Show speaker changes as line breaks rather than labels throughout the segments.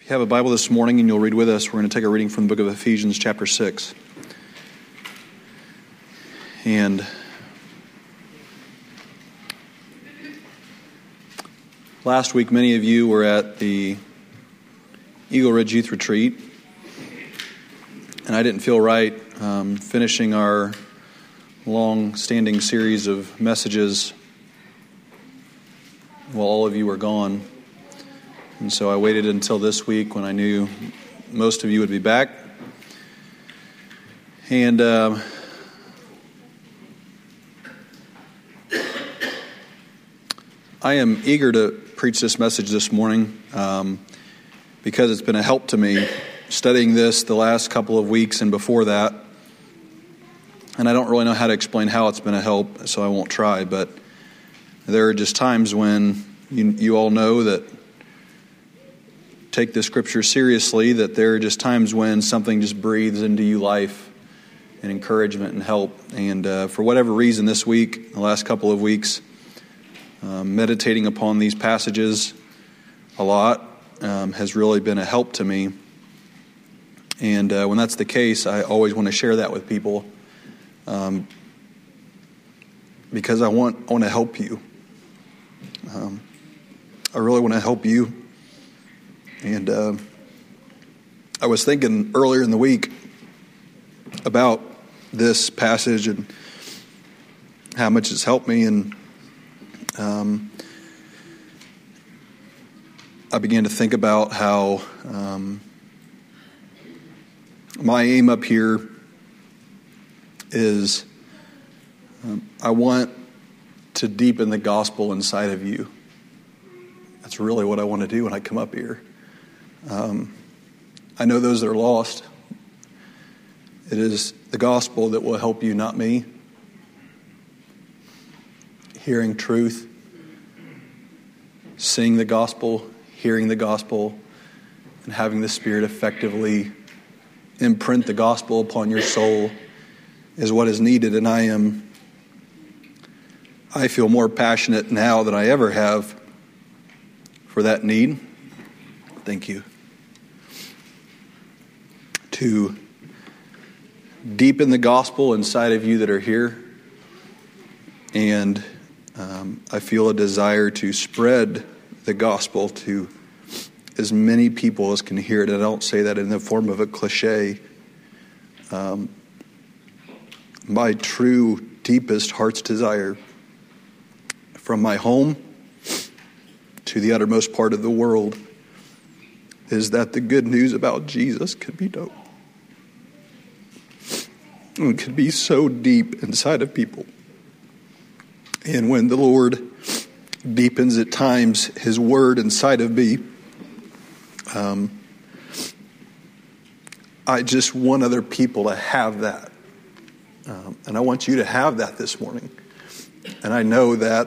If you have a Bible this morning and you'll read with us, we're going to take a reading from the book of Ephesians chapter 6. And last week, many of you were at the Eagle Ridge Youth Retreat, and I didn't feel right finishing our long-standing series of messages while all of you were gone. And so I waited until this week when I knew most of you would be back. And I am eager to preach this message this morning because it's been a help to me studying this the last couple of weeks and before that. And I don't really know how to explain how it's been a help, so I won't try. But there are just times when you all know that take the scripture seriously, that there are just times when something just breathes into you life and encouragement and help. And for whatever reason this week, the last couple of weeks, meditating upon these passages a lot has really been a help to me. And when that's the case, I always want to share that with people because I want to help you. I really want to help you. And I was thinking earlier in the week about this passage and how much it's helped me. And I began to think about how my aim up here is I want to deepen the gospel inside of you. That's really what I want to do when I come up here. I know those that are lost. It is the gospel that will help you, not me. Hearing truth, seeing the gospel, hearing the gospel, and having the Spirit effectively imprint the gospel upon your soul is what is needed. And I feel more passionate now than I ever have for that need. Thank you. To deepen the gospel inside of you that are here. And I feel a desire to spread the gospel to as many people as can hear it. And I don't say that in the form of a cliche. My true, deepest heart's desire from my home to the uttermost part of the world is that the good news about Jesus could be known. It could be so deep inside of people. And when the Lord deepens at times His word inside of me, I just want other people to have that. And I want you to have that this morning. And I know that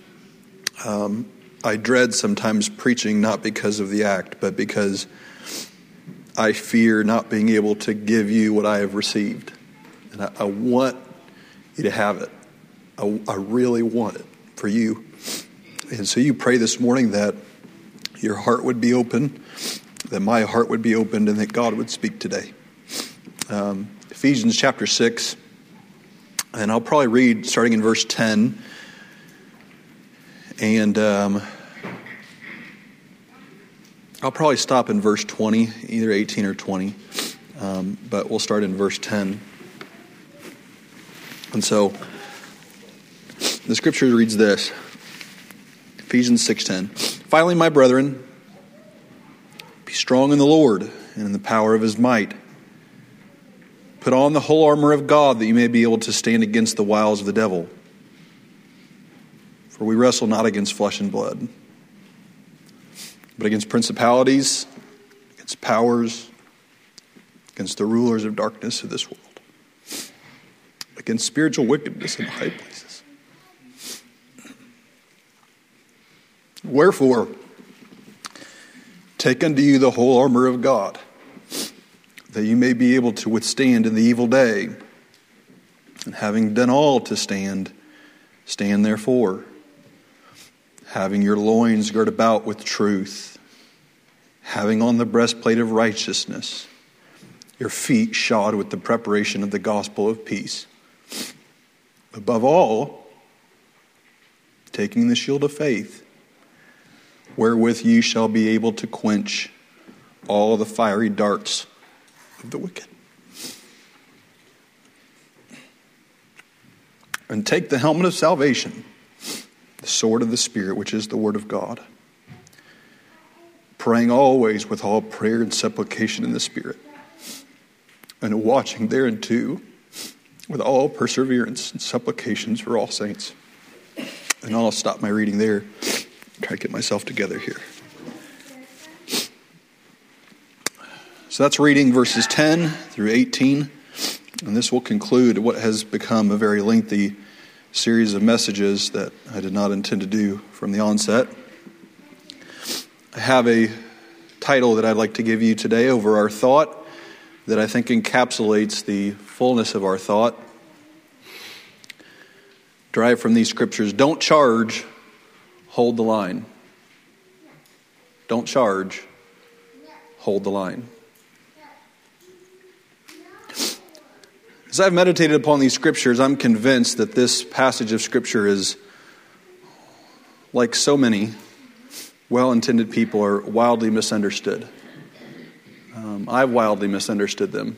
I dread sometimes preaching, not because of the act, but because I fear not being able to give you what I have received. And I want you to have it. I really want it for you. And so you pray this morning that your heart would be open, that my heart would be opened, and that God would speak today. Ephesians chapter 6, and I'll probably read starting in verse 10. And I'll probably stop in verse 20, either 18 or 20. But we'll start in verse 10. And so the scripture reads this. Ephesians 6:10. Finally, my brethren, be strong in the Lord and in the power of His might. Put on the whole armor of God that you may be able to stand against the wiles of the devil. For we wrestle not against flesh and blood, but against principalities, against powers, against the rulers of darkness of this world, against spiritual wickedness in high places. Wherefore, take unto you the whole armor of God, that you may be able to withstand in the evil day. And having done all to stand, stand therefore, having your loins girt about with truth, having on the breastplate of righteousness, your feet shod with the preparation of the gospel of peace. Above all, taking the shield of faith, wherewith ye shall be able to quench all the fiery darts of the wicked. And take the helmet of salvation, the sword of the Spirit, which is the word of God, praying always with all prayer and supplication in the Spirit, and watching thereunto with all perseverance and supplications for all saints. And I'll stop my reading there. Try to get myself together here. So that's reading verses 10 through 18. And this will conclude what has become a very lengthy series of messages that I did not intend to do from the onset. I have a title that I'd like to give you today over our thought that I think encapsulates the fullness of our thought. Derived from these scriptures: don't charge, hold the line. Don't charge, hold the line. As I've meditated upon these scriptures, I'm convinced that this passage of scripture is, like so many well-intended people, are wildly misunderstood. I've wildly misunderstood them.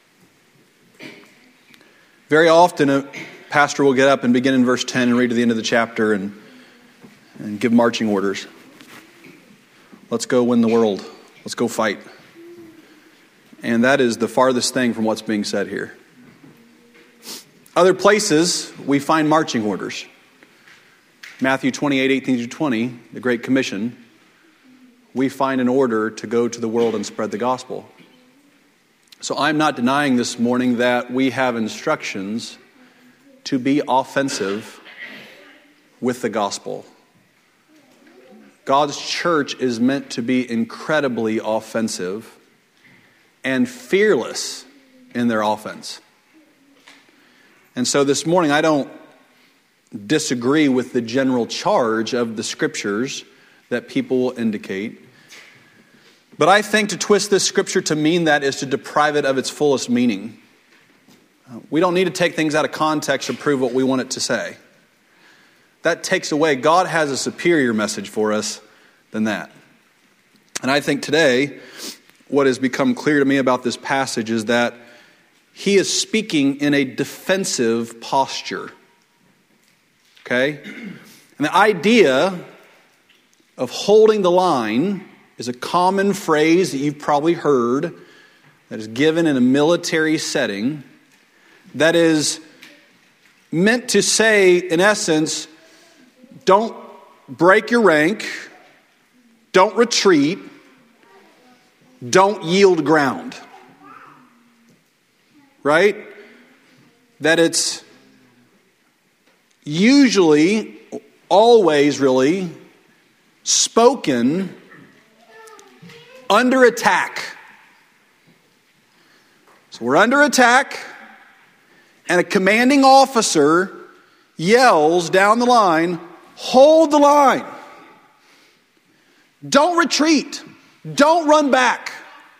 Very often a pastor will get up and begin in verse 10 and read to the end of the chapter and give marching orders. Let's go win the world. Let's go fight. And that is the farthest thing from what's being said here. Other places, we find marching orders. Matthew 28:18-20, the Great Commission, we find an order to go to the world and spread the gospel. So I'm not denying this morning that we have instructions to be offensive with the gospel. God's church is meant to be incredibly offensive and fearless in their offense. And so this morning, I don't disagree with the general charge of the scriptures that people will indicate. But I think to twist this scripture to mean that is to deprive it of its fullest meaning. We don't need to take things out of context to prove what we want it to say. That takes away. God has a superior message for us than that. And I think today, what has become clear to me about this passage is that he is speaking in a defensive posture. Okay? And the idea of holding the line is a common phrase that you've probably heard that is given in a military setting that is meant to say, in essence, don't break your rank, don't retreat, don't yield ground. Right? That it's usually, always really, spoken under attack. So we're under attack, and a commanding officer yells down the line, hold the line. Don't retreat. Don't run back.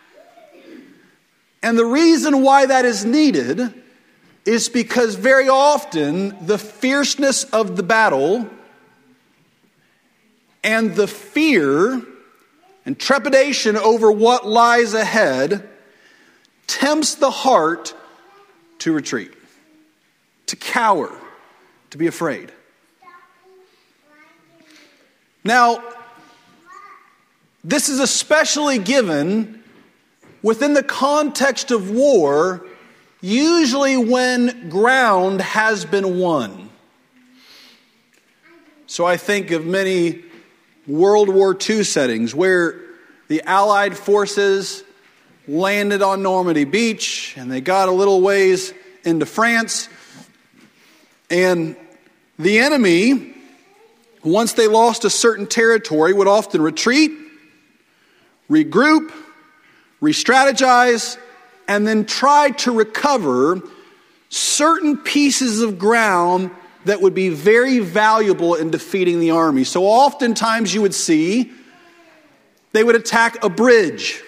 And the reason why that is needed is because very often the fierceness of the battle and the fear and trepidation over what lies ahead tempts the heart to retreat, to cower, to be afraid. Now, this is especially given within the context of war, usually when ground has been won. So I think of many World War II settings where the Allied forces landed on Normandy Beach and they got a little ways into France. And the enemy, once they lost a certain territory, would often retreat, regroup, re-strategize, and then try to recover certain pieces of ground that would be very valuable in defeating the army. So oftentimes you would see they would attack a bridge.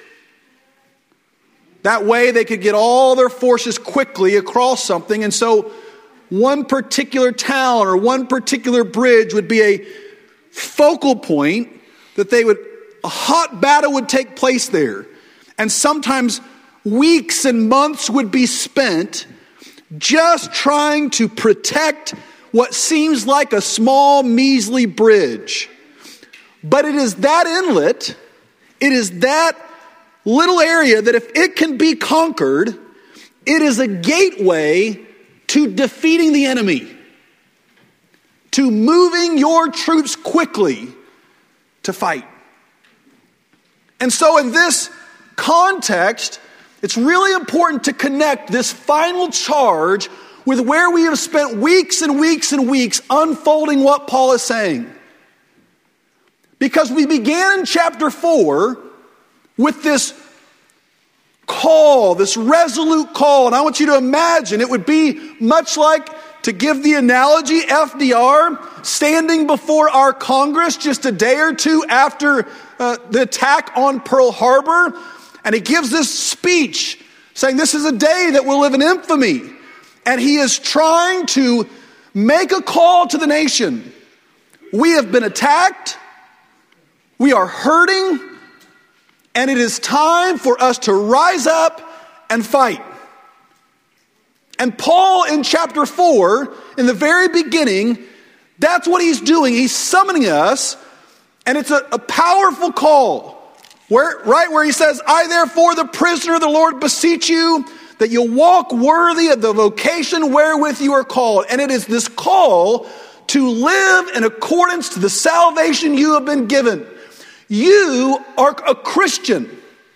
That way they could get all their forces quickly across something. And so one particular town or one particular bridge would be a focal point that a hot battle would take place there. And sometimes weeks and months would be spent just trying to protect what seems like a small, measly bridge. But it is that inlet, it is that little area that if it can be conquered, it is a gateway to defeating the enemy, to moving your troops quickly to fight. And so in this context, it's really important to connect this final charge with where we have spent weeks and weeks and weeks unfolding what Paul is saying. Because we began in chapter 4 with this call, this resolute call. And I want you to imagine it would be much like, to give the analogy, FDR standing before our Congress just a day or two after the attack on Pearl Harbor. And he gives this speech saying this is a day that will live in infamy. And he is trying to make a call to the nation. We have been attacked. We are hurting, and it is time for us to rise up and fight. And Paul in chapter 4, in the very beginning, that's what he's doing. He's summoning us, and it's a powerful call. Where he says, I therefore, the prisoner of the Lord, beseech you that you walk worthy of the vocation wherewith you are called. And it is this call to live in accordance to the salvation you have been given. You are a Christian.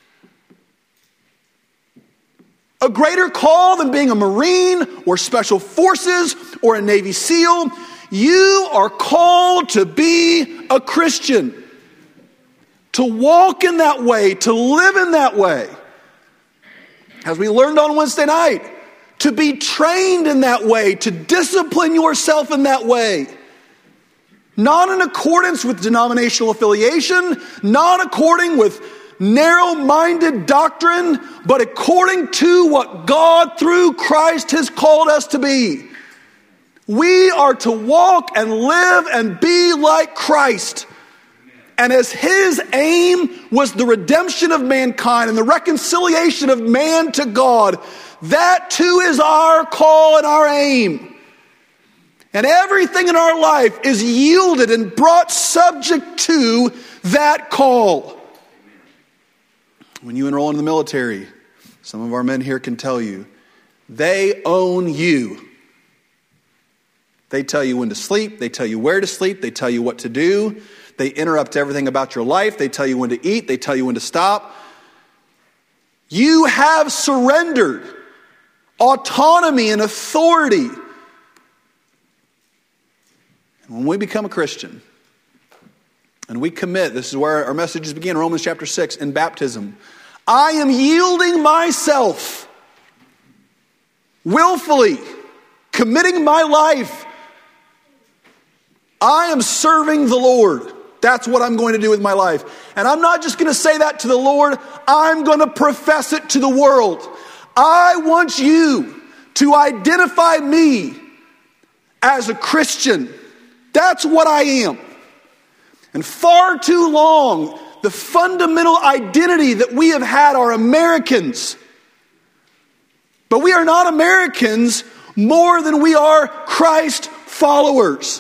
A greater call than being a Marine or Special Forces or a Navy SEAL. You are called to be a Christian. To walk in that way, to live in that way. As we learned on Wednesday night, to be trained in that way, to discipline yourself in that way. Not in accordance with denominational affiliation, not according with narrow-minded doctrine, but according to what God through Christ has called us to be. We are to walk and live and be like Christ. And as his aim was the redemption of mankind and the reconciliation of man to God, that too is our call and our aim. And everything in our life is yielded and brought subject to that call. When you enroll in the military, some of our men here can tell you, they own you. They tell you when to sleep. They tell you where to sleep. They tell you what to do. They interrupt everything about your life. They tell you when to eat. They tell you when to stop. You have surrendered autonomy and authority. And when we become a Christian and we commit, this is where our messages begin, Romans chapter 6, in baptism. I am yielding myself willfully, committing my life. I am serving the Lord. That's what I'm going to do with my life. And I'm not just going to say that to the Lord. I'm going to profess it to the world. I want you to identify me as a Christian. That's what I am. And far too long, the fundamental identity that we have had are Americans. But we are not Americans more than we are Christ followers.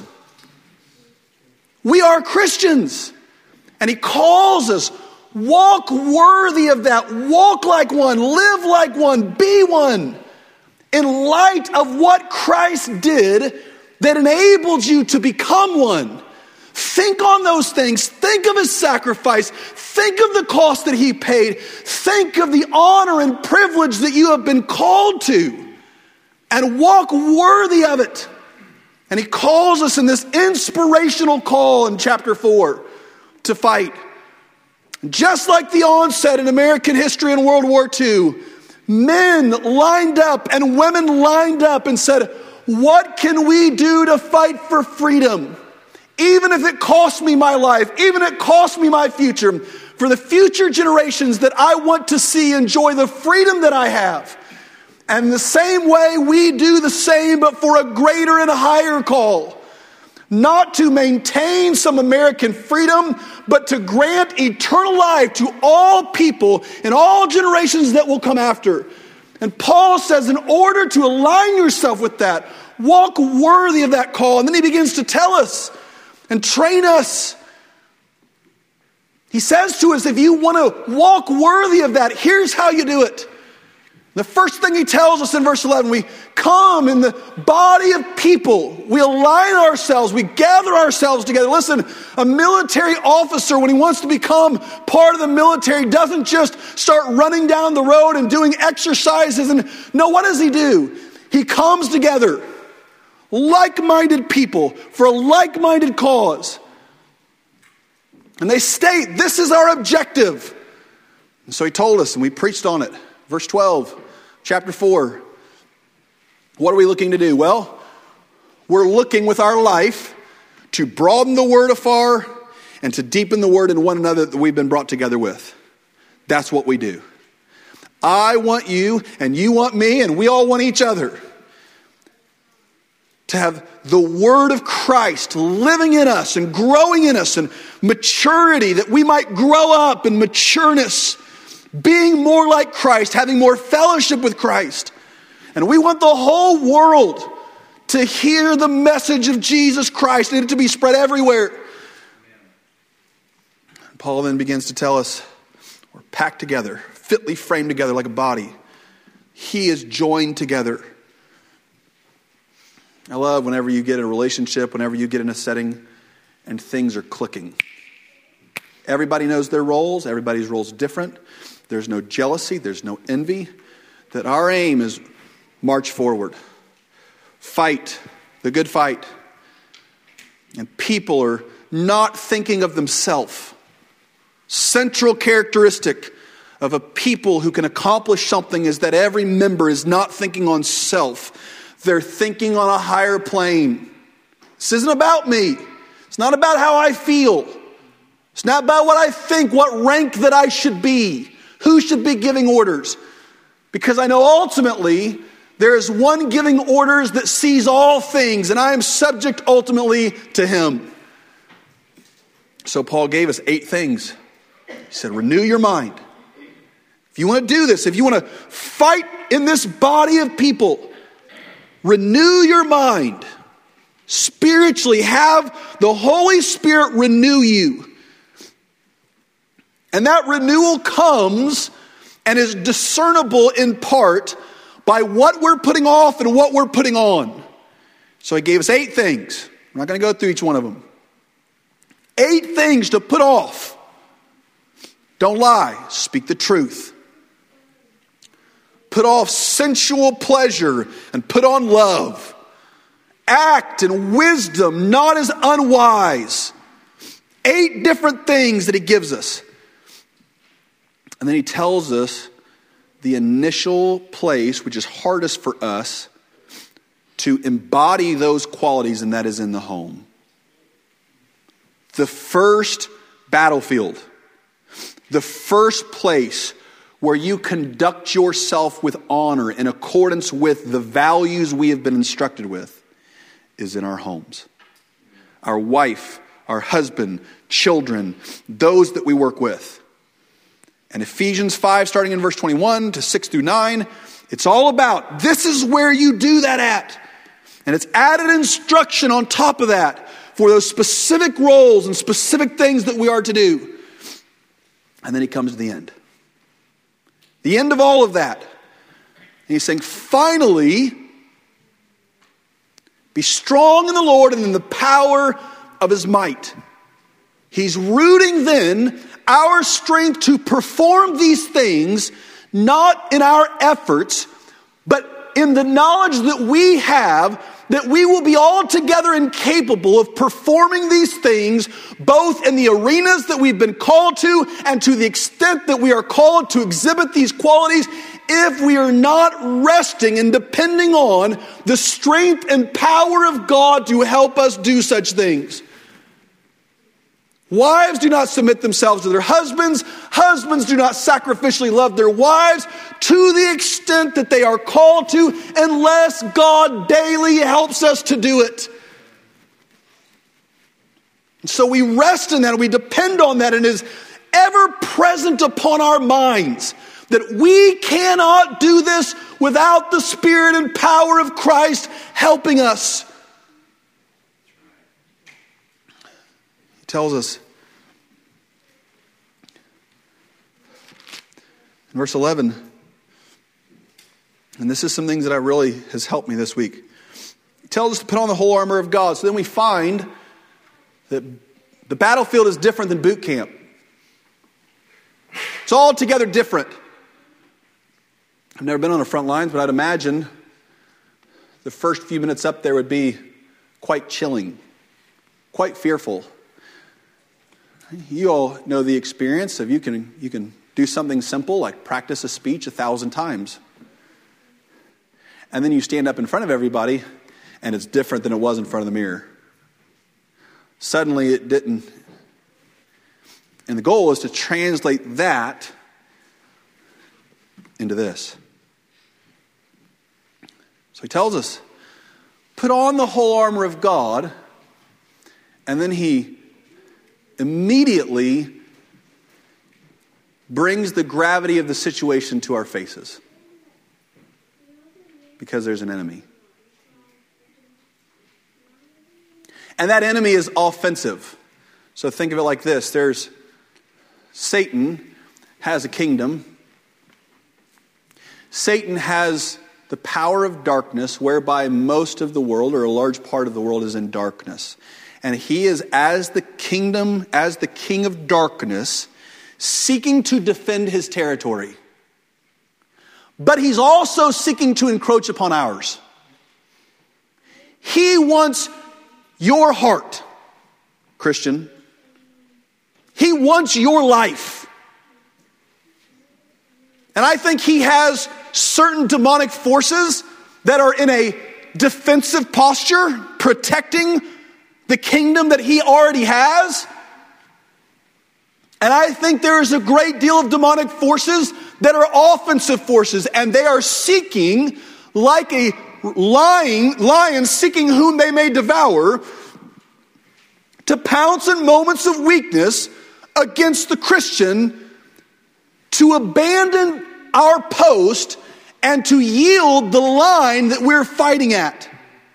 We are Christians. And he calls us, walk worthy of that. Walk like one, live like one, be one. In light of what Christ did that enabled you to become one. Think on those things. Think of his sacrifice. Think of the cost that he paid. Think of the honor and privilege that you have been called to. And walk worthy of it. And he calls us in this inspirational call in chapter 4 to fight. Just like the onset in American history in World War II, men lined up and women lined up and said, what can we do to fight for freedom? Even if it costs me my life, even if it costs me my future,
for the future generations that I want to see enjoy the freedom that I have. And the same way we do the same, but for a greater and higher call. Not to maintain some American freedom, but to grant eternal life to all people in all generations that will come after. And Paul says, in order to align yourself with that, walk worthy of that call. And then he begins to tell us and train us. He says to us, if you want to walk worthy of that, here's how you do it. The first thing he tells us in verse 11, we come in the body of people. We align ourselves. We gather ourselves together. Listen, a military officer, when he wants to become part of the military, doesn't just start running down the road and doing exercises. No, what does he do? He comes together, like-minded people for a like-minded cause. And they state, this is our objective. And so he told us, and we preached on it. Verse 12. Chapter 4, what are we looking to do? Well, we're looking with our life to broaden the word afar and to deepen the word in one another that we've been brought together with. That's what we do. I want you and you want me and we all want each other to have the word of Christ living in us and growing in us and maturity, that we might grow up in matureness, being more like Christ, having more fellowship with Christ. And we want the whole world to hear the message of Jesus Christ and it to be spread everywhere. Paul then begins to tell us we're packed together, fitly framed together like a body. He is joined together. I love whenever you get in a relationship, whenever you get in a setting and things are clicking. Everybody knows their roles. Everybody's role's different. There's no jealousy. There's no envy. That our aim is march forward. Fight the good fight. And people are not thinking of themselves. Central characteristic of a people who can accomplish something is that every member is not thinking on self. They're thinking on a higher plane. This isn't about me. It's not about how I feel. It's not about what I think, what rank that I should be. Who should be giving orders? Because I know ultimately there is one giving orders that sees all things, and I am subject ultimately to him. So Paul gave us 8 things. He said, renew your mind. If you want to do this, if you want to fight in this body of people, renew your mind. Spiritually, have the Holy Spirit renew you. And that renewal comes and is discernible in part by what we're putting off and what we're putting on. So he gave us 8 things. I'm not going to go through each one of them. 8 things to put off. Don't lie. Speak the truth. Put off sensual pleasure and put on love. Act in wisdom, not as unwise. 8 different things that he gives us. And then he tells us the initial place, which is hardest for us, to embody those qualities, and that is in the home. The first battlefield. The first place where you conduct yourself with honor in accordance with the values we have been instructed with is in our homes. Our wife, our husband, children, those that we work with. And Ephesians 5, starting in verse 21 to 6 through 9, it's all about this is where you do that at. And it's added instruction on top of that for those specific roles and specific things that we are to do. And then he comes to the end. The end of all of that. And he's saying, finally, be strong in the Lord and in the power of his might. He's rooting then our strength to perform these things, not in our efforts, but in the knowledge that we have that we will be altogether incapable of performing these things, both in the arenas that we've been called to and to the extent that we are called to exhibit these qualities, if we are not resting and depending on the strength and power of God to help us do such things. Wives do not submit themselves to their husbands. Husbands do not sacrificially love their wives to the extent that they are called to, unless God daily helps us to do it. So we rest in that, and we depend on that, and it is ever present upon our minds that we cannot do this without the Spirit and power of Christ helping us. He tells us in verse 11, and this is some things that really has helped me this week. He tells us to put on the whole armor of God. So then we find that the battlefield is different than boot camp. It's altogether different. I've never been on the front lines, but I'd imagine the first few minutes up there would be quite chilling, quite fearful. You all know the experience of you can do something simple like practice a speech 1,000 times. And then you stand up in front of everybody and it's different than it was in front of the mirror. Suddenly it didn't. And the goal is to translate that into this. So he tells us, put on the whole armor of God, and then he immediately brings the gravity of the situation to our faces. Because there's an enemy. And that enemy is offensive. So think of it like this. There's Satan has a kingdom. Satan has the power of darkness, whereby most of the world, or a large part of the world, is in darkness. And he is, as the king of darkness, seeking to defend his territory. But he's also seeking to encroach upon ours. He wants your heart, Christian. He wants your life. And I think he has certain demonic forces that are in a defensive posture, protecting the kingdom that he already has. And I think there is a great deal of demonic forces that are offensive forces, and they are seeking, like a lion seeking whom they may devour, to pounce in moments of weakness against the Christian, to abandon our post and to yield the line that we're fighting at.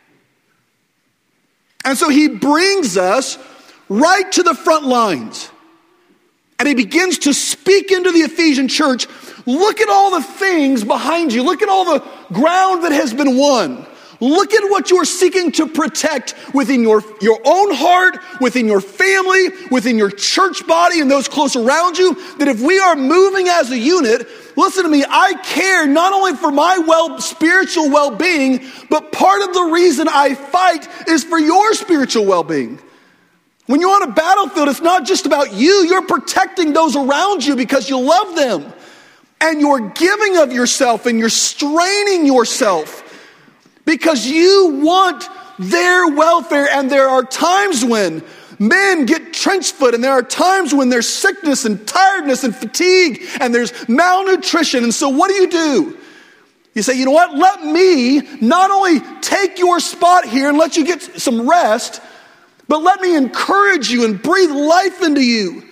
And so he brings us right to the front lines. And he begins to speak into the Ephesian church. Look at all the things behind you. Look at all the ground that has been won. Look at what you're seeking to protect within your own heart, within your family, within your church body and those close around you. That if we are moving as a unit, listen to me, I care not only for my spiritual well-being, but part of the reason I fight is for your spiritual well-being. When you're on a battlefield, it's not just about you. You're protecting those around you because you love them. And you're giving of yourself and you're straining yourself because you want their welfare. And there are times when men get trench foot, and there are times when there's sickness and tiredness and fatigue and there's malnutrition. And so what do? You say, you know what? Let me not only take your spot here and let you get some rest, but let me encourage you and breathe life into you.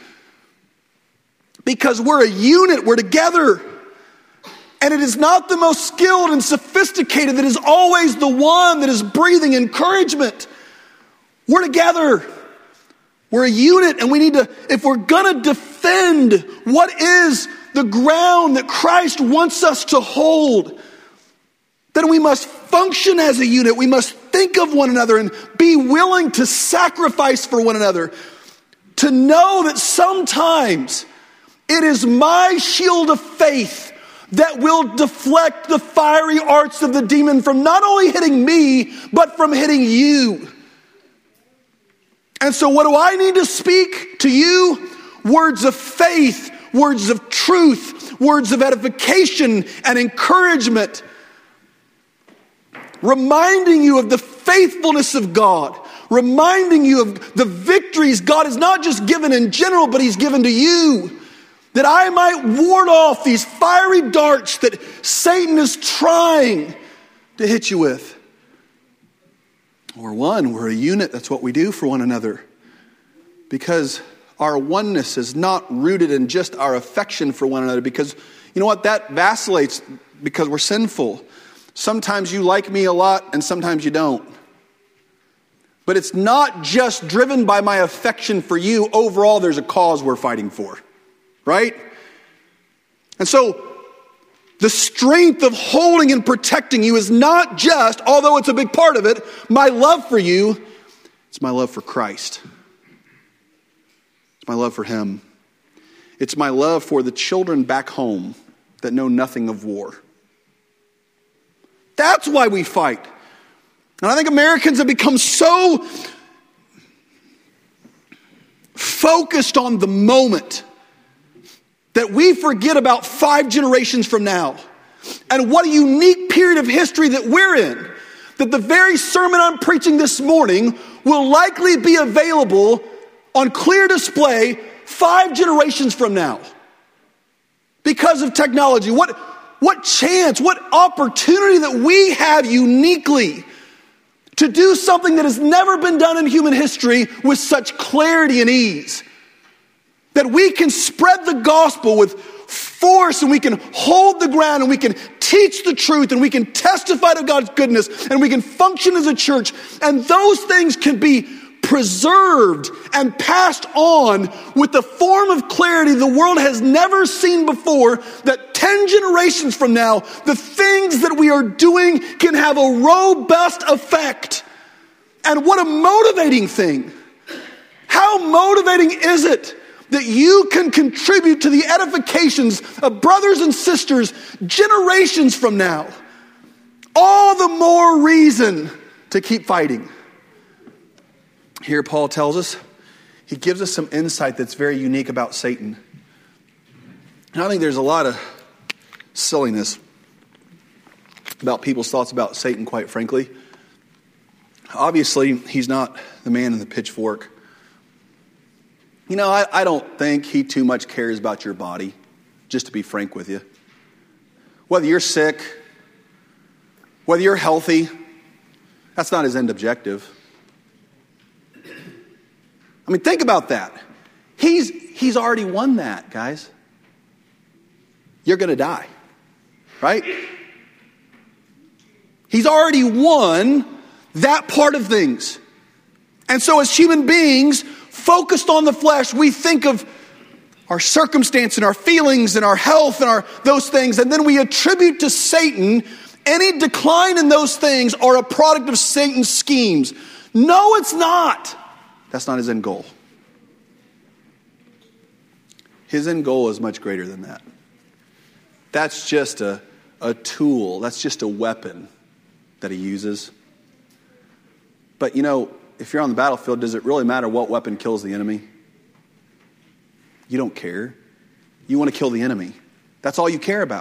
Because we're a unit, we're together. And it is not the most skilled and sophisticated that is always the one that is breathing encouragement. We're together. We're a unit, and we need to, if we're going to defend what is the ground that Christ wants us to hold, then we must function as a unit. We must think of one another and be willing to sacrifice for one another. To know that sometimes it is my shield of faith that will deflect the fiery arts of the demon from not only hitting me, but from hitting you. And so what do I need to speak to you? Words of faith, words of truth, words of edification and encouragement. Reminding you of the faithfulness of God. reminding you of the victories God has not just given in general, but he's given to you, that I might ward off these fiery darts that Satan is trying to hit you with. We're one, we're a unit, that's what we do for one another. Because our oneness is not rooted in just our affection for one another, because you know what, that vacillates because we're sinful. Sometimes you like me a lot and sometimes you don't. But it's not just driven by my affection for you. Overall, there's a cause we're fighting for, right? And so the strength of holding and protecting you is not just, although it's a big part of it, my love for you. It's my love for Christ. It's my love for him. It's my love for the children back home that know nothing of war. That's why we fight. And I think Americans have become so focused on the moment that we forget about 5 generations from now. And what a unique period of history that we're in. That the very sermon I'm preaching this morning will likely be available on clear display 5 generations from now. Because of technology. What chance, what opportunity that we have uniquely to do something that has never been done in human history with such clarity and ease. That we can spread the gospel with force, and we can hold the ground, and we can teach the truth, and we can testify to God's goodness, and we can function as a church. And those things can be preserved and passed on with the form of clarity the world has never seen before, that 10 generations from now, the things that we are doing can have a robust effect. And what a motivating thing. How motivating is it that you can contribute to the edifications of brothers and sisters generations from now? All the more reason to keep fighting. Here Paul tells us, he gives us some insight that's very unique about Satan. And I think there's a lot of silliness about people's thoughts about Satan, quite frankly. Obviously, he's not the man in the pitchfork. You know, I don't think he too much cares about your body, just to be frank with you. Whether you're sick, whether you're healthy, that's not his end objective. I mean, think about that. He's already won that, guys. You're going to die, right? He's already won that part of things. And so as human beings, focused on the flesh, we think of our circumstance and our feelings and our health and those things, and then we attribute to Satan any decline in those things are a product of Satan's schemes. No, it's not. That's not his end goal. His end goal is much greater than that. That's just a tool. That's just a weapon that he uses. But you know, if you're on the battlefield, does it really matter what weapon kills the enemy? You don't care. You want to kill the enemy. That's all you care about.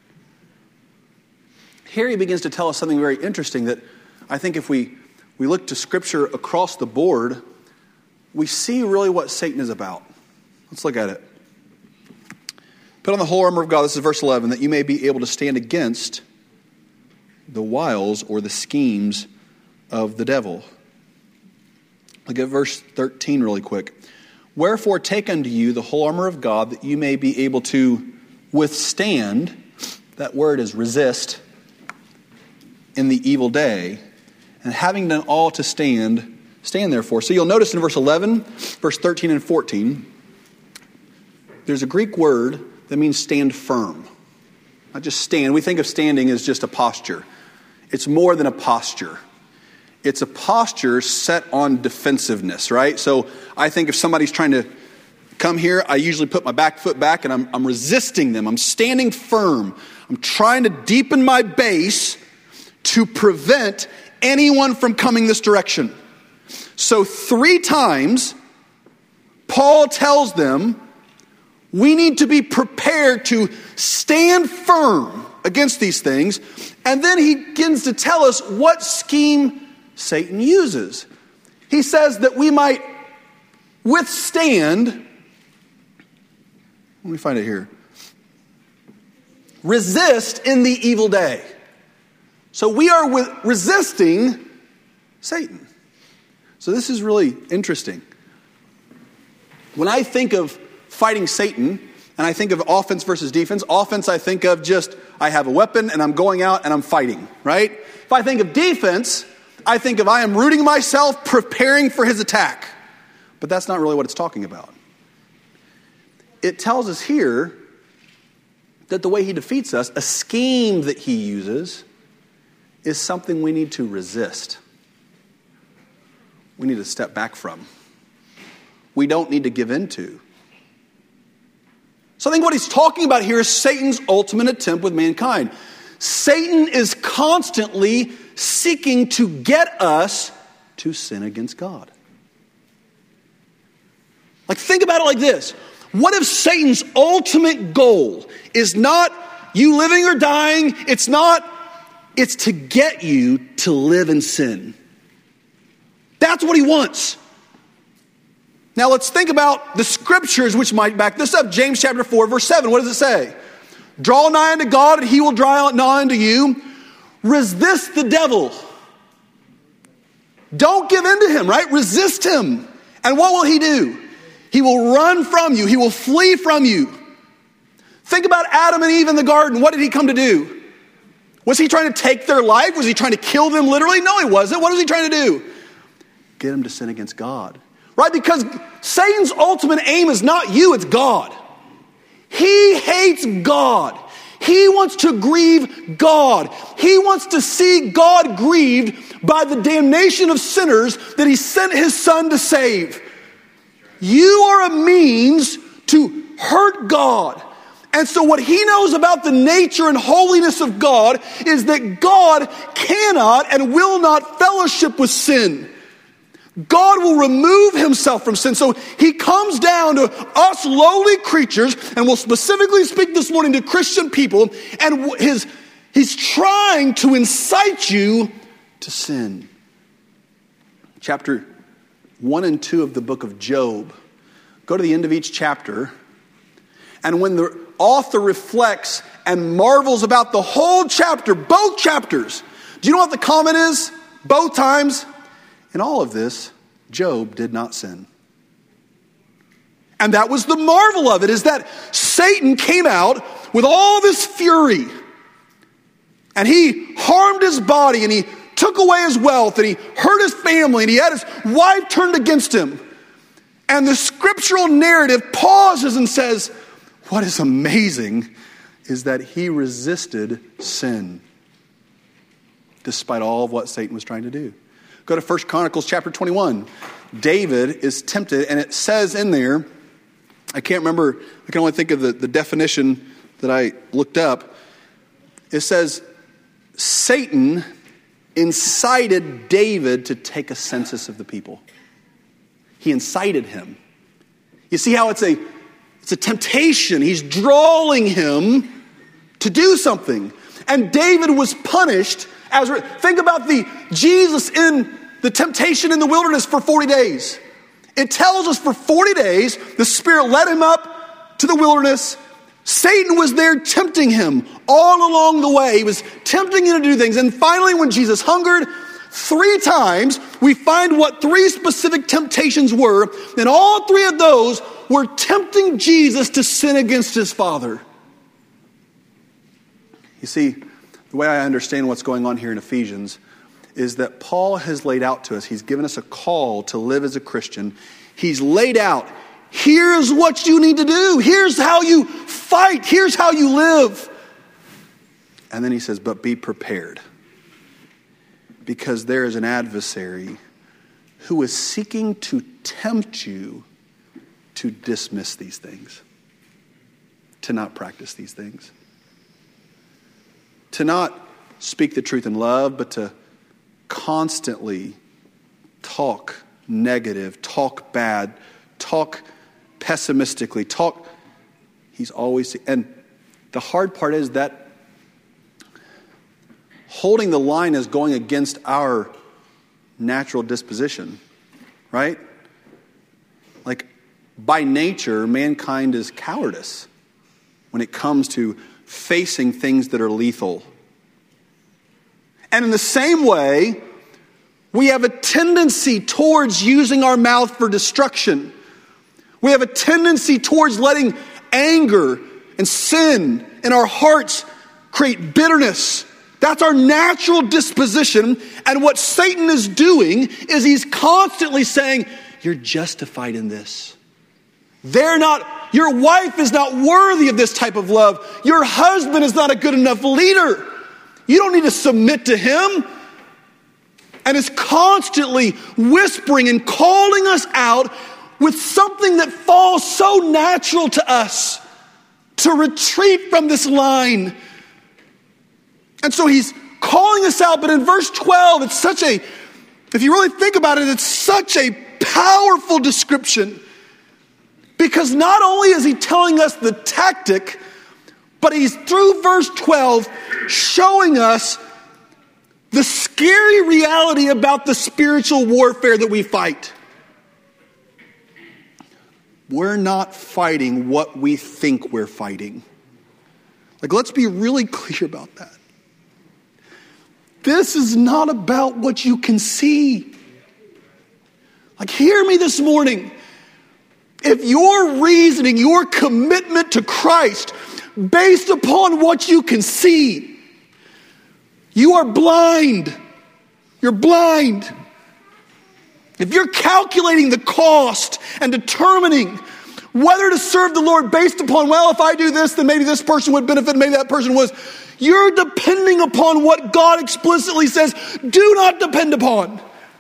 Here he begins to tell us something very interesting that I think if we look to Scripture across the board, we see really what Satan is about. Let's look at it. Put on the whole armor of God, this is verse 11, that you may be able to stand against the wiles or the schemes of the devil. Look at verse 13 really quick. Wherefore take unto you the whole armor of God, that you may be able to withstand, that word is resist, in the evil day, and having done all to stand therefore. So you'll notice in verse 11, verse 13 and 14, there's a Greek word that means stand firm. Not just stand. We think of standing as just a posture. It's more than a posture. It's a posture set on defensiveness, right? So I think if somebody's trying to come here, I usually put my back foot back and I'm resisting them. I'm standing firm. I'm trying to deepen my base to prevent anyone from coming this direction. So 3 times, Paul tells them, we need to be prepared to stand firm against these things. And then he begins to tell us what scheme Satan uses. he says that we might withstand, let me find it here, resist in the evil day. So we are resisting Satan. So this is really interesting. When I think of fighting Satan, and I think of offense versus defense, offense I think of just, I have a weapon and I'm going out and I'm fighting, right? If I think of defense, I think of I am rooting myself, preparing for his attack. But that's not really what it's talking about. It tells us here that the way he defeats us, a scheme that he uses, is something we need to resist. We need to step back from. We don't need to give in to. So I think what he's talking about here is Satan's ultimate attempt with mankind. Satan is constantly seeking to get us to sin against God. Like, think about it like this. What if Satan's ultimate goal is not you living or dying? It's to get you to live in sin. That's what he wants. Now let's think about the scriptures which might back this up. James chapter 4, verse 7. What does it say? Draw nigh unto God and he will draw nigh unto you. Resist the devil. Don't give in to him, right? Resist him. And what will he do? He will run from you. He will flee from you. Think about Adam and Eve in the garden. What did he come to do? Was he trying to take their life? Was he trying to kill them literally? No, he wasn't. What was he trying to do? Get them to sin against God. Right? Because Satan's ultimate aim is not you, it's God. He hates God. He wants to grieve God. He wants to see God grieved by the damnation of sinners that he sent his son to save. You are a means to hurt God. And so what he knows about the nature and holiness of God is that God cannot and will not fellowship with sin. God will remove himself from sin. So he comes down to us lowly creatures, and we'll specifically speak this morning to Christian people, and he's trying to incite you to sin. Chapter 1 and 2 of the book of Job. Go to the end of each chapter, and when the author reflects and marvels about the whole chapter, both chapters, do you know what the comment is? Both times? In all of this, Job did not sin. And that was the marvel of it, is that Satan came out with all this fury. And he harmed his body, and he took away his wealth, and he hurt his family, and he had his wife turned against him. And the scriptural narrative pauses and says, what is amazing is that he resisted sin, despite all of what Satan was trying to do. Go to 1 Chronicles chapter 21. David is tempted, and it says in there, I can't remember, I can only think of the definition that I looked up. It says, Satan incited David to take a census of the people. He incited him. You see how it's a temptation. He's drawing him to do something. And David was punished. Think about Jesus in the temptation in the wilderness for 40 days. It tells us for 40 days, the Spirit led him up to the wilderness. Satan was there tempting him all along the way. He was tempting him to do things. And finally, when Jesus hungered, 3 times, we find what 3 specific temptations were. And all 3 of those were tempting Jesus to sin against his Father. You see, the way I understand what's going on here in Ephesians is that Paul has laid out to us, he's given us a call to live as a Christian. He's laid out, here's what you need to do. Here's how you fight. Here's how you live. And then he says, but be prepared. Because there is an adversary who is seeking to tempt you to dismiss these things, to not practice these things, to not speak the truth in love, but to constantly talk negative, talk bad, talk pessimistically, he's always, and the hard part is that holding the line is going against our natural disposition. right? Like, by nature, mankind is cowardice when it comes to facing things that are lethal. And in the same way, we have a tendency towards using our mouth for destruction. We have a tendency towards letting anger and sin in our hearts create bitterness. That's our natural disposition. And what Satan is doing is he's constantly saying, you're justified in this. Your wife is not worthy of this type of love. Your husband is not a good enough leader. You don't need to submit to him. And is constantly whispering and calling us out with something that falls so natural to us, to retreat from this line. And so he's calling us out, but in verse 12, if you really think about it, it's such a powerful description. Because not only is he telling us the tactic, but he's through verse 12 showing us the scary reality about the spiritual warfare that we fight. We're not fighting what we think we're fighting. Like, let's be really clear about that. This is not about what you can see. Like, hear me this morning. If your reasoning, your commitment to Christ, based upon what you can see, you are blind. You're blind. If you're calculating the cost and determining whether to serve the Lord based upon, well, if I do this, then maybe this person would benefit, maybe that person was. You're depending upon what God explicitly says, do not depend upon.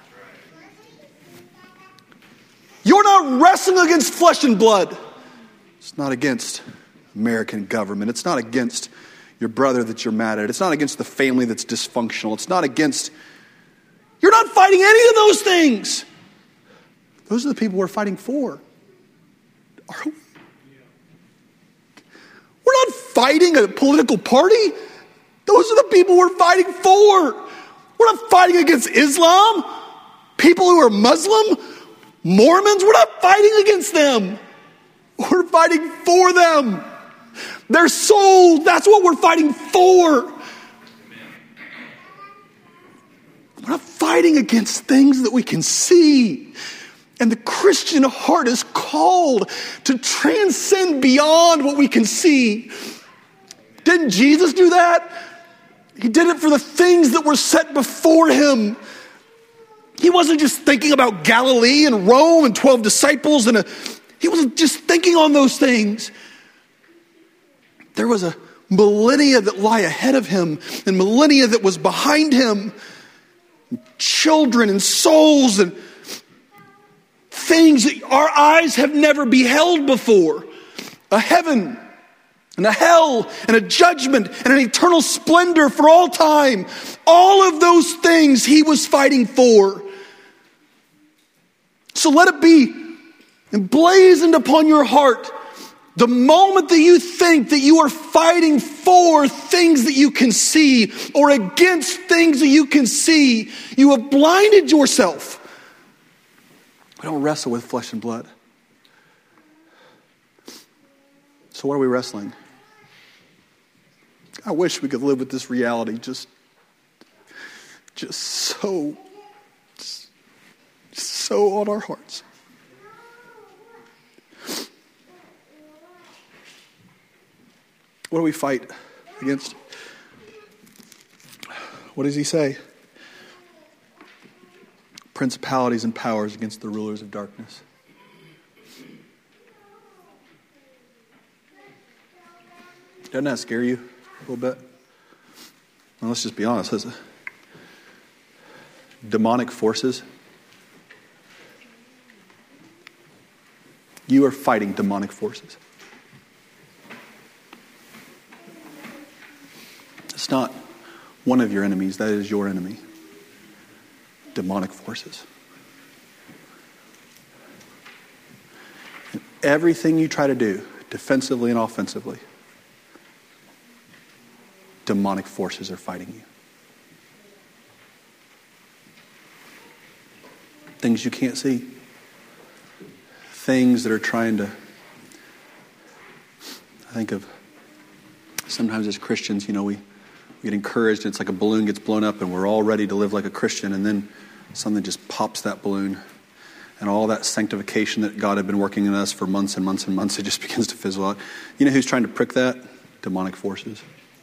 You're not wrestling against flesh and blood. It's not against American government. It's not against your brother that you're mad at. It's not against the family that's dysfunctional. It's not against... You're not fighting any of those things. Those are the people we're fighting for. Are we? We're not fighting a political party. Those are the people we're fighting for. We're not fighting against Islam, people who are Muslim, Mormons. We're not fighting against them. We're fighting for them. Their souls, that's what we're fighting for. We're not fighting against things that we can see. And the Christian heart is called to transcend beyond what we can see. Didn't Jesus do that? He did it for the things that were set before him. He wasn't just thinking about Galilee and Rome and 12 disciples. He wasn't just thinking on those things. There was a millennia that lie ahead of him and millennia that was behind him. Children and souls and things that our eyes have never beheld before. A heaven and a hell and a judgment and an eternal splendor for all time. All of those things he was fighting for. So let it be emblazoned upon your heart. The moment that you think that you are fighting for things that you can see or against things that you can see, you have blinded yourself. We don't wrestle with flesh and blood. So what are we wrestling? I wish we could live with this reality just so on our hearts. What do we fight against? What does he say? Principalities and powers against the rulers of darkness. Doesn't that scare you a little bit? Well, let's just be honest. Demonic forces. You are fighting demonic forces. It's not one of your enemies. That is your enemy. Demonic forces. And everything you try to do, defensively and offensively, demonic forces are fighting you. Things you can't see.
things that are trying to, I think of sometimes as Christians, we get encouraged, and it's like a balloon gets blown up and we're all ready to live like a Christian, and then something just pops that balloon, and all that sanctification that God had been working in us for months and months and months, it just begins to fizzle out. You know who's trying to prick that? Demonic forces.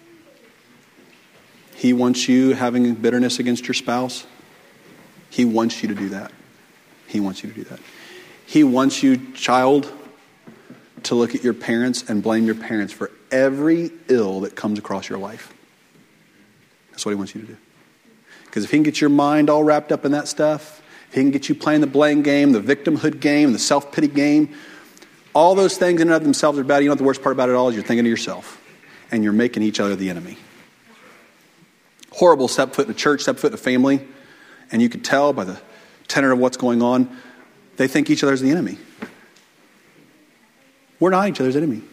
He wants you having bitterness against your spouse. He wants you to do that. He wants you to do that. He wants you, child, to look at your parents and blame your parents for every ill that comes across your life. That's what he wants you to do. Because if he can get your mind all wrapped up in that stuff, if he can get you playing the blame game, the victimhood game, the self-pity game, all those things in and of themselves are bad. You know what the worst part about it all is? You're thinking to yourself, and you're making each other the enemy. Horrible step foot in a church, step foot in a family, and you could tell by the tenor of what's going on, they think each other's the enemy. We're not each other's enemy.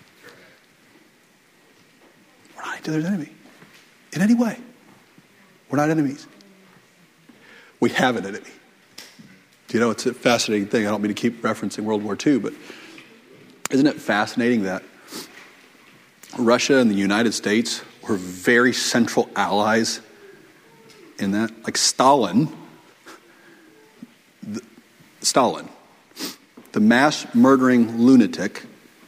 We're not each other's enemy. In any way. We're not enemies. We have an enemy. It's a fascinating thing. I don't mean to keep referencing World War II, but isn't it fascinating that Russia and the United States were very central allies in that? Like Stalin, the mass murdering lunatic,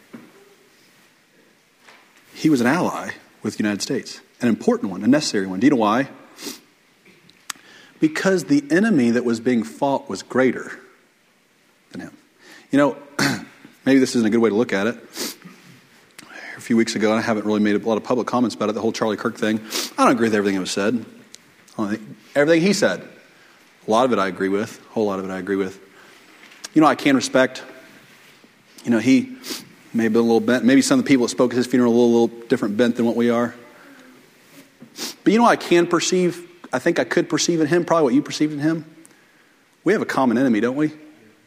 he was an ally with the United States. An important one, a necessary one. Do you know why? Because the enemy that was being fought was greater than him. Maybe this isn't a good way to look at it. A few weeks ago, and I haven't really made a lot of public comments about it, the whole Charlie Kirk thing. I don't agree with everything that was said. Everything he said, a lot of it I agree with. A whole lot of it I agree with. I can respect, he may have been a little bent. Maybe some of the people that spoke at his funeral were a little different bent than what we are. But I can perceive, I think I could perceive in him, probably what you perceived in him. We have a common enemy, don't we?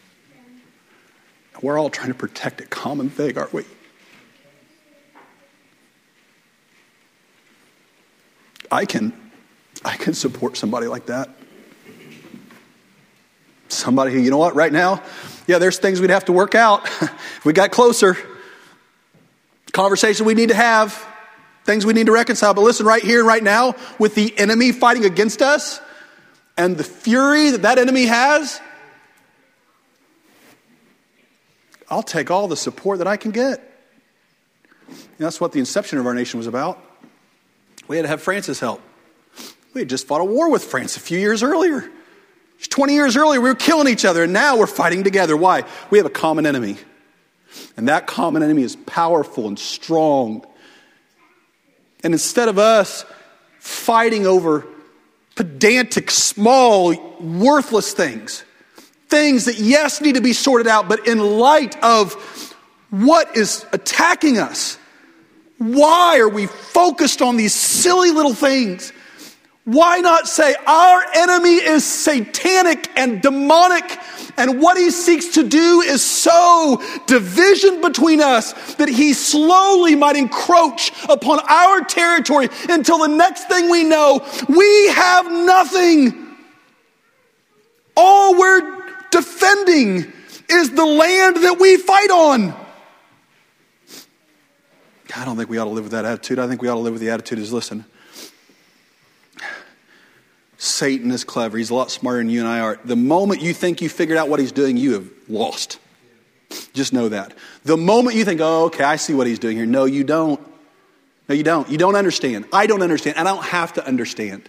We're all trying to protect a common thing, aren't we? I can support somebody like that. Somebody who, right now, there's things we'd have to work out. If we got closer, conversation we need to have, things we need to reconcile. But listen, right here and right now, with the enemy fighting against us and the fury that enemy has, I'll take all the support that I can get. That's what the inception of our nation was about. We had to have France's help. We had just fought a war with France a few years earlier. 20 years earlier, we were killing each other, and now we're fighting together. Why? We have a common enemy. And that common enemy is powerful and strong. And instead of us fighting over pedantic, small, worthless things that, yes, need to be sorted out, but in light of what is attacking us, why are we focused on these silly little things? Why not say our enemy is satanic and demonic, and what he seeks to do is sow division between us that he slowly might encroach upon our territory until the next thing we know, we have nothing. All we're defending is the land that we fight on. I don't think we ought to live with that attitude. I think we ought to live with the attitude is, listen, Satan is clever. He's a lot smarter than you and I are. The moment you think you figured out what he's doing, you have lost. Just know that. The moment you think, oh, okay, I see what he's doing here. No, you don't. No, you don't. You don't understand. I don't understand. I don't have to understand.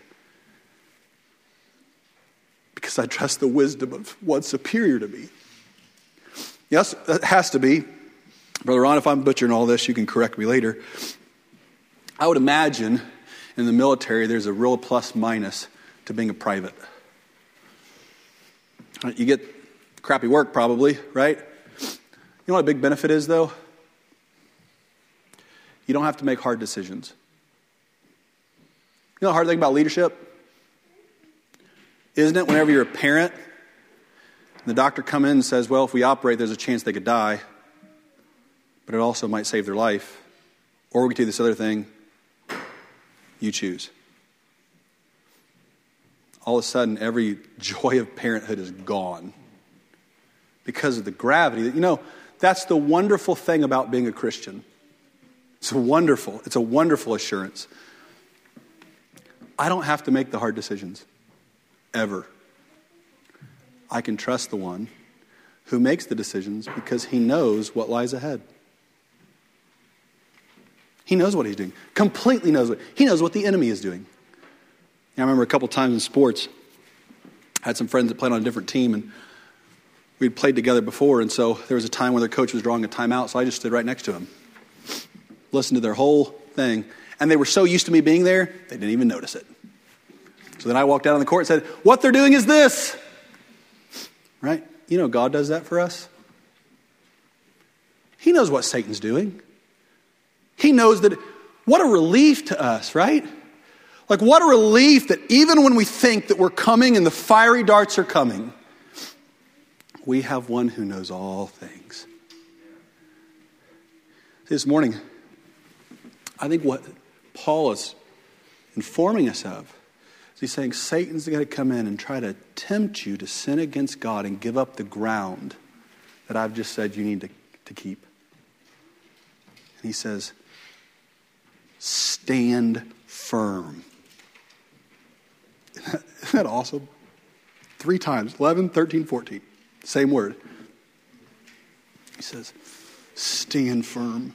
Because I trust the wisdom of one superior to me. Yes, that has to be. Brother Ron, if I'm butchering all this, you can correct me later. I would imagine in the military there's a real plus minus to being a private. You get crappy work probably, right? You know what a big benefit is though? You don't have to make hard decisions. You know the hard thing about leadership? Isn't it whenever you're a parent and the doctor comes in and says, well, if we operate, there's a chance they could die, but it also might save their life. Or we could do this other thing. You choose. All of a sudden, every joy of parenthood is gone.
because of the gravity. You know, that's the wonderful thing about being a Christian. It's a wonderful assurance. I don't have to make the hard decisions, ever. I can trust the one who makes the decisions because he knows what lies ahead. He knows what he's doing. Completely knows he knows what the enemy is doing. I remember a couple times in sports, I had some friends that played on a different team, and we'd played together before, and so there was a time where their coach was drawing a timeout, so I just stood right next to him, listened to their whole thing, and they were so used to me being there, they didn't even notice it. So then I walked out on the court and said, what they're doing is this. Right? You know God does that for us. He knows what Satan's doing. He knows that. What a relief to us, right? Like, what a relief that even when we think that we're coming and the fiery darts are coming, we have one who knows all things. This morning, I think what Paul is informing us of is he's saying Satan's going to come in and try to tempt you to sin against God and give up the ground that I've just said you need to keep. And he says, stand firm. Isn't that awesome? 3 times, 11, 13, 14. Same word. He says, stand firm.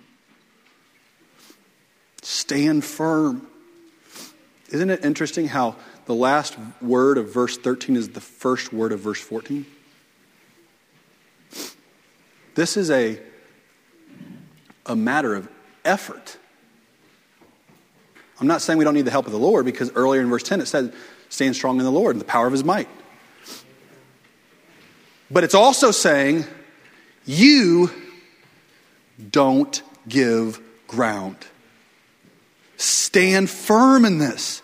Stand firm. Isn't it interesting how the last word of verse 13 is the first word of verse 14? This is a matter of effort. I'm not saying we don't need the help of the Lord, because earlier in verse 10 it said, stand strong in the Lord and the power of his might. But it's also saying, you don't give ground. Stand firm in this.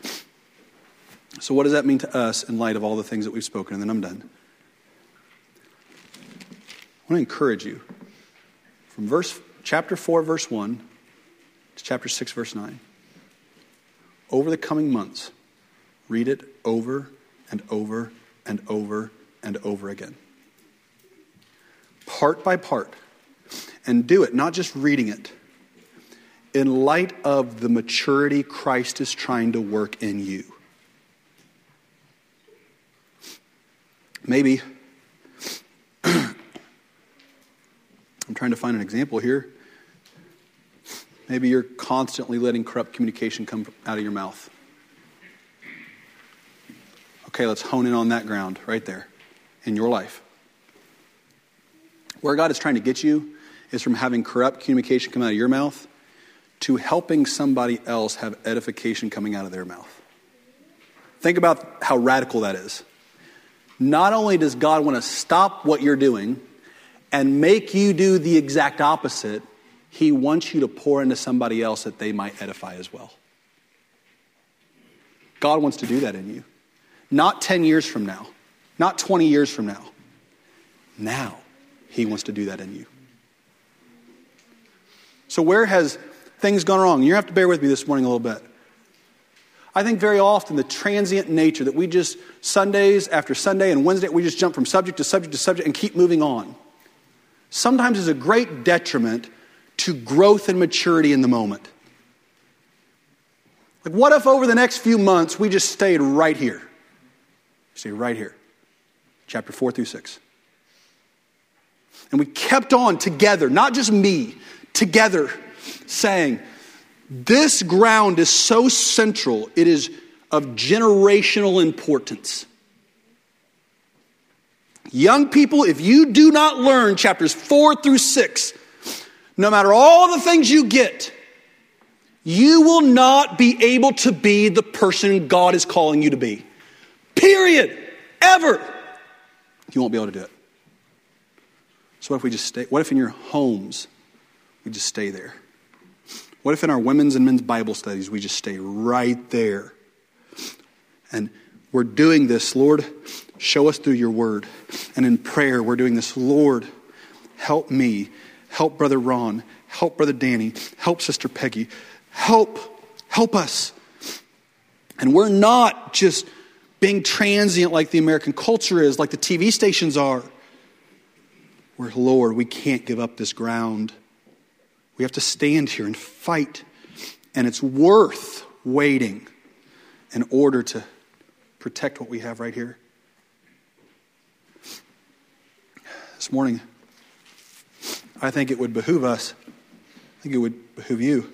So what does that mean to us in light of all the things that we've spoken? And then I'm done. I want to encourage you from chapter 4, verse 1 to chapter 6, verse 9. Over the coming months, read it over and over and over and over again. Part by part. And do it, not just reading it, in light of the maturity Christ is trying to work in you. Maybe, I'm trying to find an example here. Maybe you're constantly letting corrupt communication come out of your mouth. Okay, let's hone in on that ground right there in your life. Where God is trying to get you is from having corrupt communication come out of your mouth to helping somebody else have edification coming out of their mouth. Think about how radical that is. Not only does God want to stop what you're doing and make you do the exact opposite, he wants you to pour into somebody else that they might edify as well. God wants to do that in you. Not 10 years from now. Not 20 years from now. Now, he wants to do that in you. So where has things gone wrong? You have to bear with me this morning a little bit. I think very often the transient nature that we just, Sundays after Sunday and Wednesday, we just jump from subject to subject to subject and keep moving on. Sometimes is a great detriment to growth and maturity in the moment. Like, what if over the next few months we just stayed right here? Stay right here. Chapter 4 through 6. And we kept on together, not just me, together, saying, this ground is so central, it is of generational importance. Young people, if you do not learn chapters 4 through 6, no matter all the things you get, you will not be able to be the person God is calling you to be. Period. Ever. You won't be able to do it. So what if we just stay? What if in your homes, we just stay there? What if in our women's and men's Bible studies, we just stay right there? And we're doing this, Lord, show us through your word. And in prayer, we're doing this, Lord, help me, help Brother Ron, help Brother Danny, help Sister Peggy, help us. And we're not just being transient like the American culture is, like the TV stations are. where, Lord, we can't give up this ground. We have to stand here and fight. And it's worth waiting in order to protect what we have right here. This morning, I think it would behoove us. I think it would behoove you.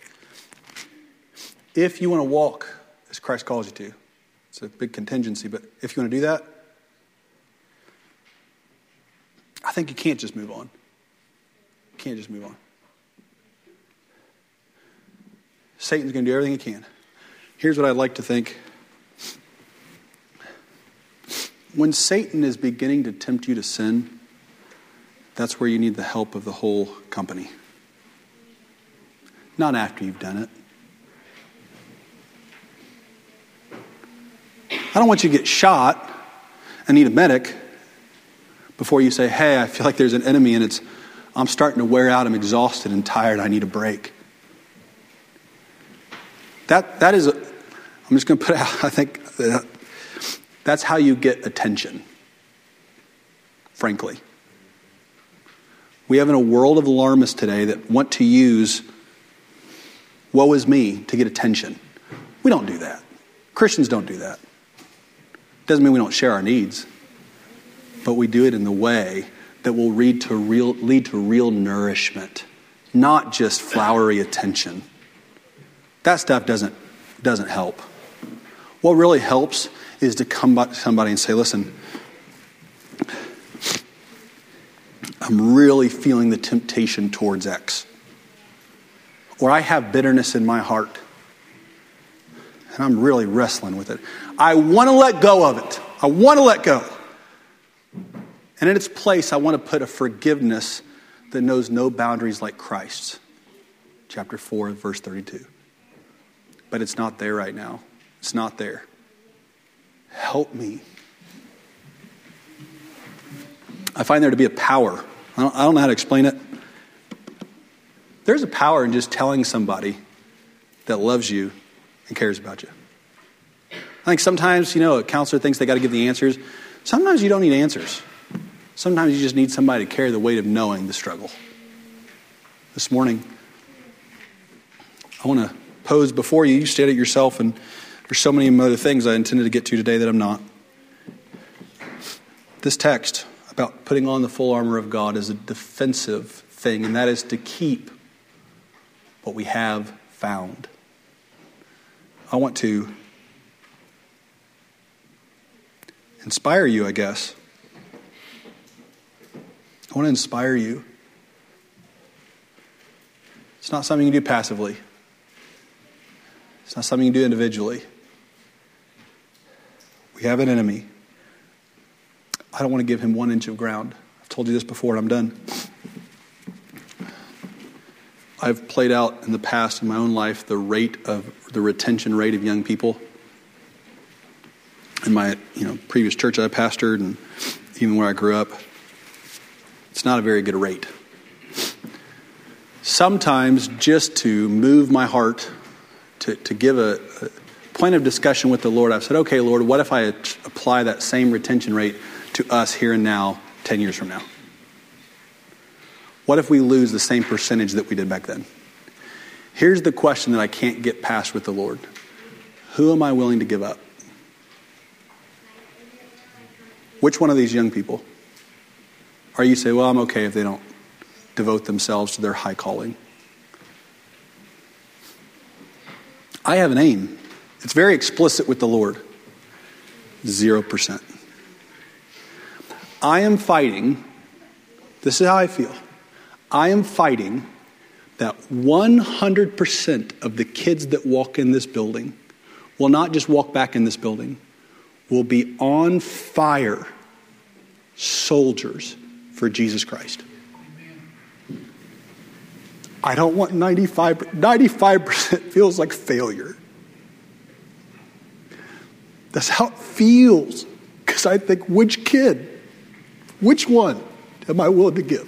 If you want to walk as Christ calls you to, it's a big contingency, but if you want to do that, I think you can't just move on. You can't just move on. Satan's going to do everything he can. Here's what I'd like to think. When Satan is beginning to tempt you to sin, that's where you need the help of the whole company. Not after you've done it. I don't want you to get shot and need a medic before you say, hey, I feel like there's an enemy and I'm starting to wear out, I'm exhausted and tired, I need a break. That is, I'm just going to put out, I think that's how you get attention, frankly. We have in a world of alarmists today that want to use woe is me to get attention. We don't do that. Christians don't do that. Doesn't mean we don't share our needs, but we do it in the way that will lead to real nourishment, not just flowery attention. That stuff doesn't help. What really helps is to come back to somebody and say, listen, I'm really feeling the temptation towards X. Or I have bitterness in my heart. And I'm really wrestling with it. I want to let go of it. I want to let go. And in its place, I want to put a forgiveness that knows no boundaries like Christ's. Chapter 4, verse 32. But it's not there right now. It's not there. Help me. I find there to be a power. I don't know how to explain it. There's a power in just telling somebody that loves you and cares about you. I think sometimes, a counselor thinks they got to give the answers. Sometimes you don't need answers. Sometimes you just need somebody to carry the weight of knowing the struggle. This morning, I want to pose before you. You state it yourself, and there's so many other things I intended to get to today that I'm not. This text about putting on the full armor of God is a defensive thing, and that is to keep what we have found. I want to inspire you, I guess. I want to inspire you. It's not something you do passively. It's not something you do individually. We have an enemy. I don't want to give him 1 inch of ground. I've told you this before and I'm done. I've played out in the past in my own life the retention rate of young people. In my previous church I pastored and even where I grew up, it's not a very good rate. Sometimes just to move my heart, to give a point of discussion with the Lord, I've said, okay, Lord, what if I apply that same retention rate to us here and now 10 years from now? What if we lose the same percentage that we did back then? Here's the question that I can't get past with the Lord. Who am I willing to give up? Which one of these young people? Or you say, well, I'm okay if they don't devote themselves to their high calling. I have an aim. It's very explicit with the Lord. 0%. I am fighting, this is how I feel. I am fighting that 100% of the kids that walk in this building will not just walk back in this building, will be on fire soldiers for Jesus Christ. I don't want 95% feels like failure. That's how it feels. Because I think, which one am I willing to give?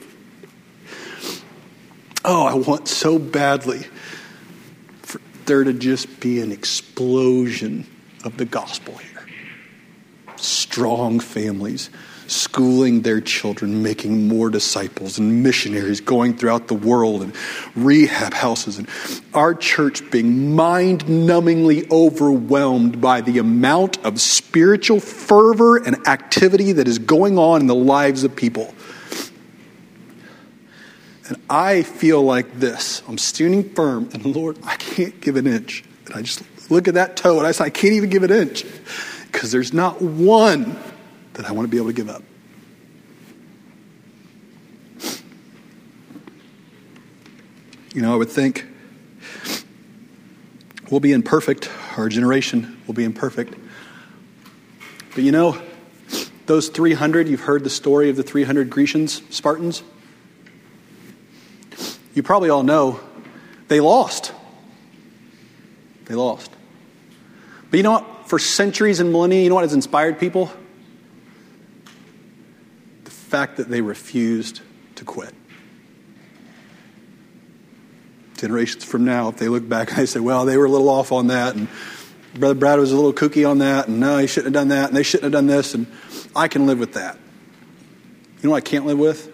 Oh, I want so badly for there to just be an explosion of the gospel here. Strong families, schooling their children, making more disciples and missionaries going throughout the world and rehab houses. And our church being mind-numbingly overwhelmed by the amount of spiritual fervor and activity that is going on in the lives of people. And I feel like this. I'm standing firm, and Lord, I can't give an inch. And I just look at that toe, and I say, I can't even give an inch. Because there's not one that I want to be able to give up. You know, I would think we'll be imperfect. Our generation will be imperfect. But you know, those 300, you've heard the story of the 300 Grecians, Spartans. You probably all know they lost. They lost. But you know what? For centuries and millennia, you know what has inspired people? The fact that they refused to quit. Generations from now, if they look back and they say, well, they were a little off on that, and Brother Brad was a little kooky on that, and no, he shouldn't have done that, and they shouldn't have done this, and I can live with that. You know what I can't live with?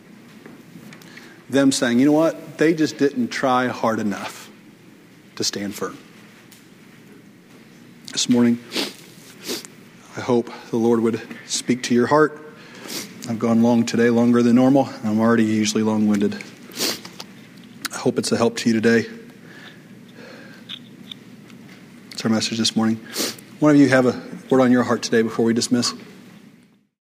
Them saying, you know what? They just didn't try hard enough to stand firm. This morning, I hope the Lord would speak to your heart. I've gone long today, longer than normal. I'm already usually long-winded. I hope it's a help to you today. That's our message this morning. One of you have a word on your heart today before we dismiss?